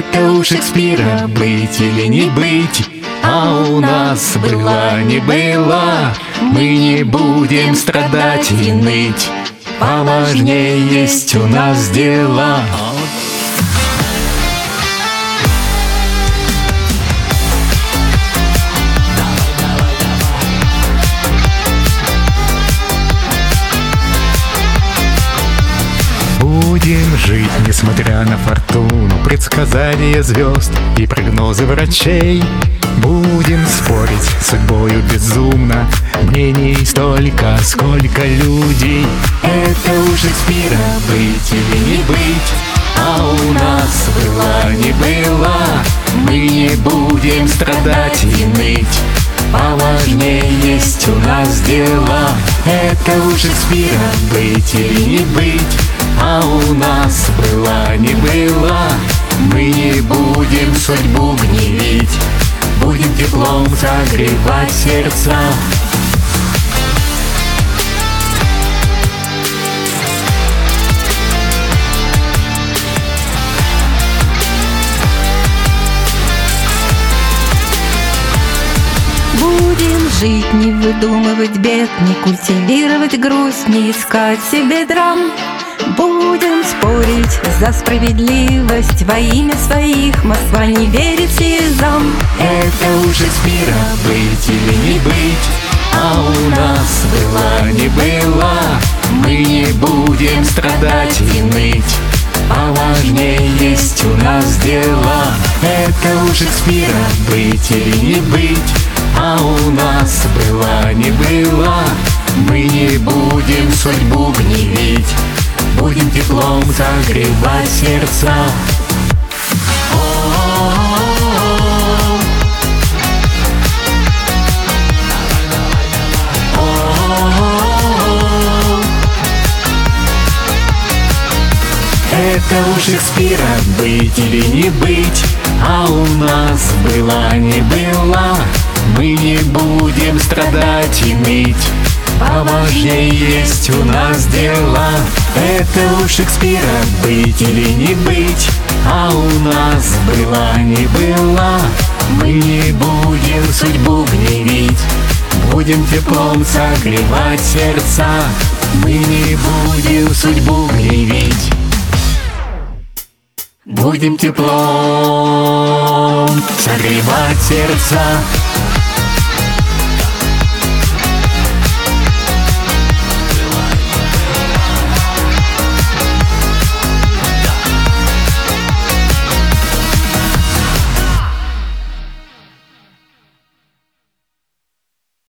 Это у Шекспира быть или не быть, а у нас было не было. Мы не будем страдать и ныть, поважнее есть у нас дела. Будем жить, несмотря на фортуну, предсказания звезд и прогнозы врачей. Будем спорить с судьбою безумно, мнений столько, сколько людей. Это у Шекспира быть или не быть, а у нас было не было. Мы не будем страдать и ныть, поважнее есть у нас дела. Это у Шекспира быть или не быть, а у нас было не было. Мы не будем судьбу гневить, будем теплом согревать сердца. Будем жить, не выдумывать бед, не культивировать грусть, не искать себе драм. Будем спорить за справедливость во имя своих, Москва не верит слезам. Это у Шекспира быть или не быть, а у нас было не было. Мы не будем страдать и ныть, поважнее есть у нас дела. Это у Шекспира быть или не быть, а у нас было не было. Мы не будем судьбу гневить, будем теплом согревать сердца. Это у Шекспира быть или не быть, а у нас было не было. Мы не будем страдать и ныть, поважнее есть у нас дела. Это у Шекспира быть или не быть, а у нас было не было. Мы не будем судьбу гневить, будем теплом согревать сердца. Мы не будем судьбу гневить, будем теплом согревать сердца.